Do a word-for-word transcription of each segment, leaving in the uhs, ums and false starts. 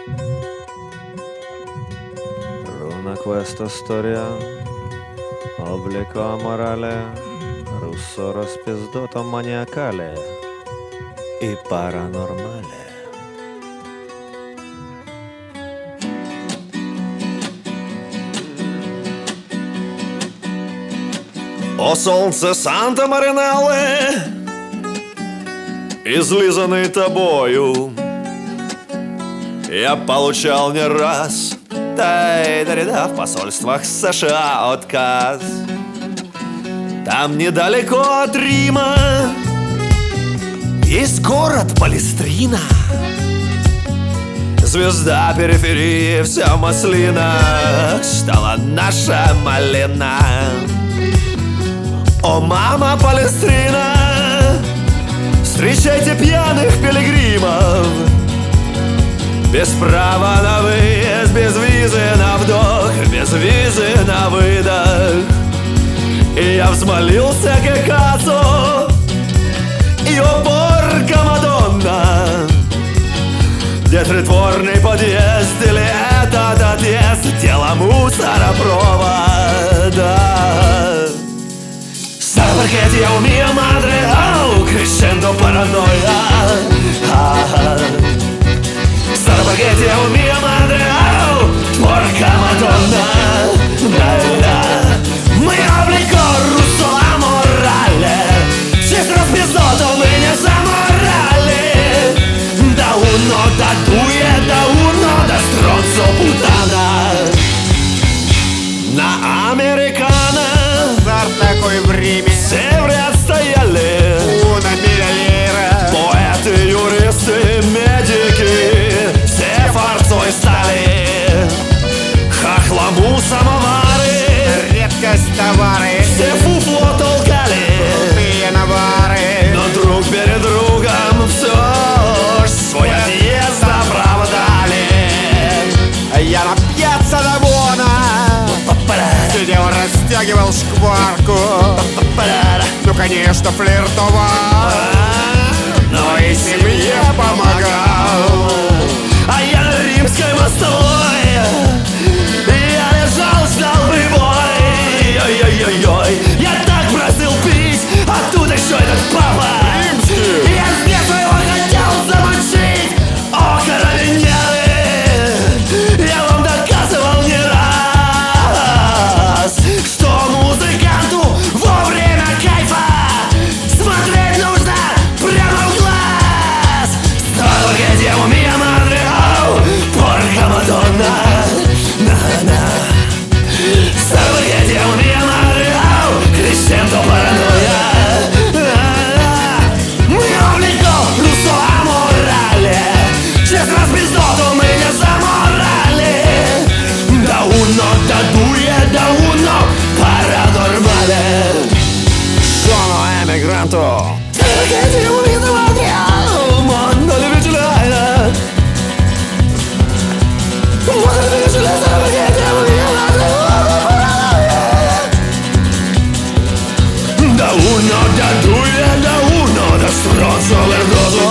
Una questa storia obbliqua morale russo распиздото маниакале и паранормале. О солнце Санта-Маринеллы, излизанный тобою, я получал не раз тай-да-да в посольствах США отказ. Там недалеко от Рима есть город Палестрина, звезда периферии, вся в маслинах, стала наша малина. О, мама Палестрина, встречайте пьяных пилигримов, без права на выезд, без визы на вдох, без визы на выдох. И я взмолился к Экацу, и о порка Мадонна, где притворный подъезд или этот отъезд, дело мусоропровода. Perché ti amo mia madre, oh, crescendo paranoia. Ah, sarà perché ti amo mia madre, oh, porca madonna. Bella, мы облико руссо аморале, честно спиздото мы не заморали. Да uno, да дуе, да uno, да стронцо путана. На американо Зар такой время. все в ряд стояли Уна миллионера. поэты, юристы, медики, все форцой стали. Хохлому самовары, Редкость товары. все фуфло толкали. Крутые навары. Но друг перед другом все ж свой отъезд оправдали. Я на пьяцца Давона сидел, растягивал шкварку. Ну, конечно, флиртовал, но и семье помогал. А я на Римской мостовой, я лежал, ждал прибой. Ой-ой-ой-ой, я так просил пить, а тут еще этот папа. Римский. Я с детства его хотел замочить. О, карабинеры, я вам доказывал не раз, что музыканту во время кайфа смотреть нужно прямо в глаз. Спагетти у мia madre, ау, порка Мадонна, на-на. Спагетти у mia madre, ау, crescendo paranoia. Мы облико руссо аморале, честно спиздото мы не заморали. Да uno, да дуе, да uno, паранормале. Sono emigranto. Spaghetti у mia madre, ау, mondo di vigilare. Mondo di vigilare, spaghetti у mia madre, da uno, da due, da uno, da stronzo verdoso.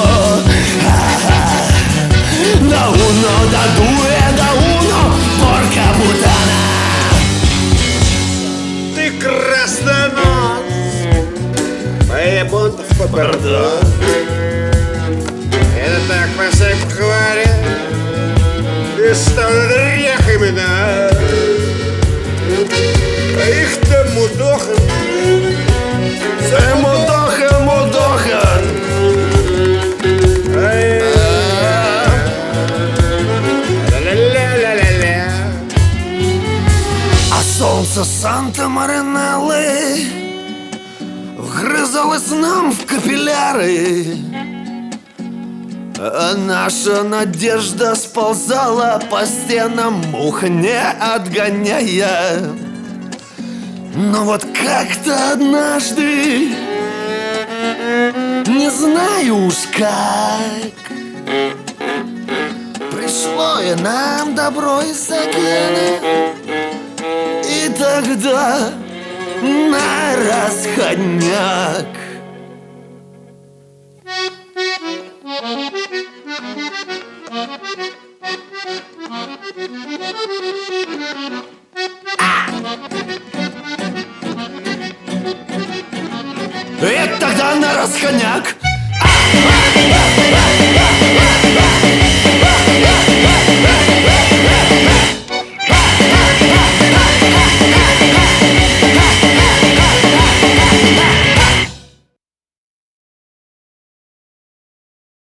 Da uno, da due, da uno, porca puttana. Ты красный нос, поебун в папардон. Это так по всей похваре. И ставлю грех имена. А их-то мудохан. Це мудохан, мудохан. Ля-ля-ля-ля-ля. А солнце Санта-Маринеллы вгрызалось нам в капилляры, а наша надежда сползала по стенам, мух не отгоняя. Но вот как-то однажды, не знаю уж как, пришло и нам добро из океана. И тогда на расходняк тогда на расхоняк. А, а, а, а.